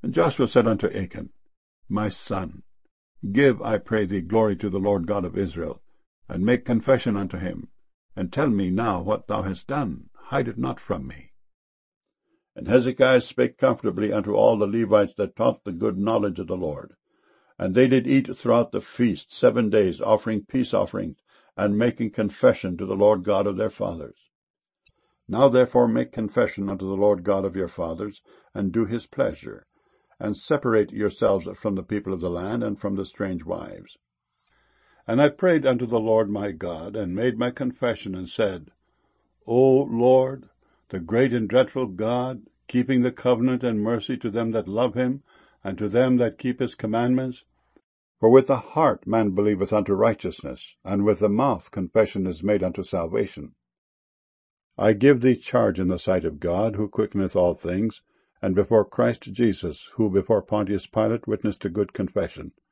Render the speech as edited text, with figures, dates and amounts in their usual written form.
And Joshua said unto Achan, My son, give, I pray thee, glory to the Lord God of Israel, and make confession unto him, and tell me now what thou hast done. Hide it not from me. And Hezekiah spake comfortably unto all the Levites that taught the good knowledge of the Lord. And they did eat throughout the feast 7 days, offering peace offerings, and making confession to the Lord God of their fathers. Now therefore make confession unto the Lord God of your fathers, and do his pleasure, and separate yourselves from the people of the land, and from the strange wives. And I prayed unto the Lord my God, and made my confession, and said, O Lord, the great and dreadful God, keeping the covenant and mercy to them that love him, and to them that keep his commandments. For with the heart man believeth unto righteousness, and with the mouth confession is made unto salvation. I give thee charge in the sight of God, who quickeneth all things, and before Christ Jesus, who before Pontius Pilate witnessed a good confession,